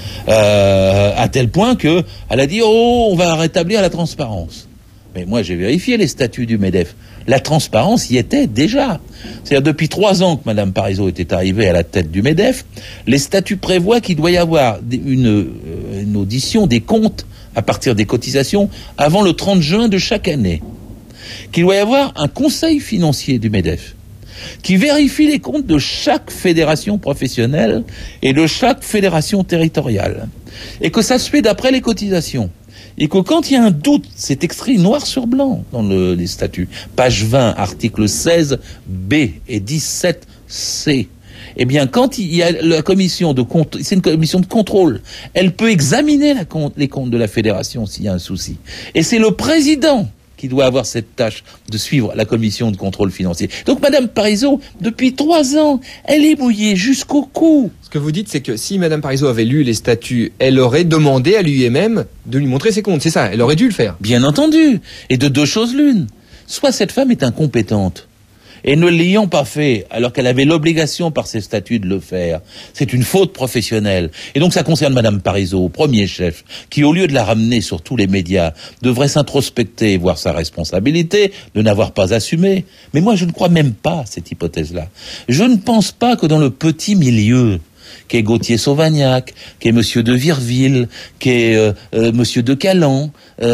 À tel point que elle a dit « oh, on va rétablir la transparence ». Mais moi, j'ai vérifié les statuts du MEDEF. La transparence y était déjà. C'est-à-dire, depuis 3 ans que Madame Parisot était arrivée à la tête du MEDEF, les statuts prévoient qu'il doit y avoir une audition des comptes à partir des cotisations avant le 30 juin de chaque année. Qu'il doit y avoir un conseil financier du MEDEF qui vérifie les comptes de chaque fédération professionnelle et de chaque fédération territoriale. Et que ça se fait d'après les cotisations. Et que quand il y a un doute, c'est écrit noir sur blanc dans les statuts. Page 20, article 16B et 17C. Eh bien, quand il y a la commission de contrôle, c'est une commission de contrôle, elle peut examiner les comptes de la fédération s'il y a un souci. Et c'est le président qui doit avoir cette tâche de suivre la commission de contrôle financier. Donc Madame Parisot, depuis 3 ans, elle est mouillée jusqu'au cou. Ce que vous dites, c'est que si Madame Parisot avait lu les statuts, elle aurait demandé à l'UIMM de lui montrer ses comptes. C'est ça, elle aurait dû le faire. Bien entendu. Et de 2 choses l'une. Soit cette femme est incompétente, et ne l'ayant pas fait, alors qu'elle avait l'obligation par ses statuts de le faire, c'est une faute professionnelle. Et donc ça concerne Madame Parisot, premier chef, qui au lieu de la ramener sur tous les médias, devrait s'introspecter et voir sa responsabilité de n'avoir pas assumé. Mais moi je ne crois même pas à cette hypothèse-là. Je ne pense pas que dans le petit milieu, qu'est Gauthier-Sauvagnac, qu'est Monsieur de Virville, qu'est Monsieur de Calan,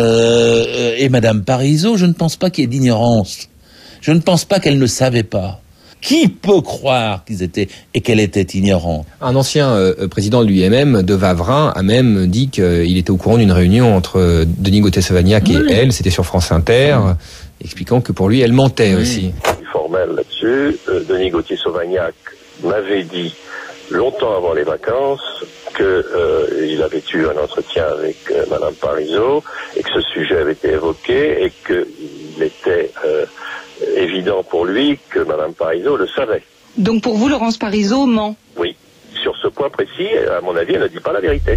et Madame Parisot, je ne pense pas qu'il y ait d'ignorance. Je ne pense pas qu'elle ne savait pas. Qui peut croire qu'elle était ignorante? Un ancien président de l'UIMM, de Wavrin, a même dit qu'il était au courant d'une réunion entre Denis Gauthier-Sauvagnac et elle, c'était sur France Inter, expliquant que pour lui, elle mentait aussi. Formel là-dessus, Denis Gauthier-Sauvagnac m'avait dit longtemps avant les vacances qu'il avait eu un entretien avec Madame Parisot et que ce sujet avait été évoqué et qu'il était évident pour lui que Madame Parisot le savait. Donc pour vous, Laurence Parisot ment? Oui. Sur ce point précis, à mon avis, elle ne dit pas la vérité.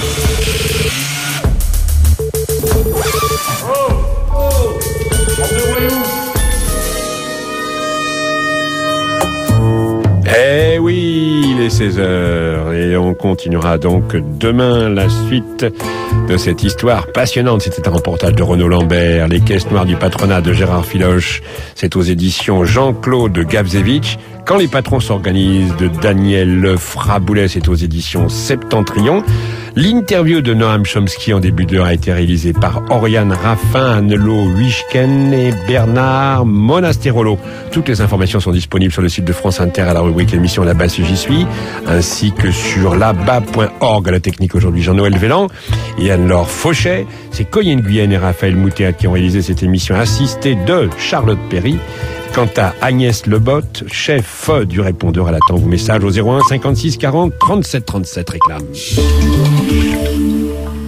Eh oui, il est 16h et on continuera donc demain la suite de cette histoire passionnante. C'était un reportage de Renaud Lambert, Les caisses noires du patronat de Gérard Filoche. C'est aux éditions Jean-Claude Gabzevitch. Quand les patrons s'organisent de Daniel Fraboulet, c'est aux éditions Septentrion. L'interview de Noam Chomsky en début d'heure a été réalisée par Oriane Raffin, Annelo Huichken et Bernard Monasterolo. Toutes les informations sont disponibles sur le site de France Inter à la rubrique émission La Basse J'y suis, ainsi que sur laba.org. À la technique aujourd'hui, Jean-Noël Vélan et Anne-Laure Fauchet. C'est Coyenne Guyenne et Raphaël Moutet qui ont réalisé cette émission assistée de Charlotte Perry. Quant à Agnès Lebotte, chef du répondeur, elle attend vos messages au 01 56 40 37 37 réclame.